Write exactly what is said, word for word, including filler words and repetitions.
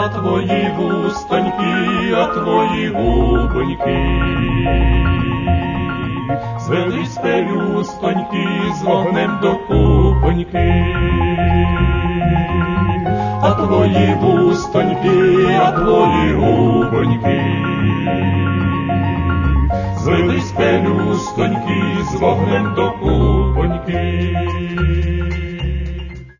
а твої вустоньки, а твої губоньки. Звелись пелюстоньки з вогнем до купоньки. А твої вустоньки, а твої губоньки. Звелись пелюстоньки з вогнем до купоньки.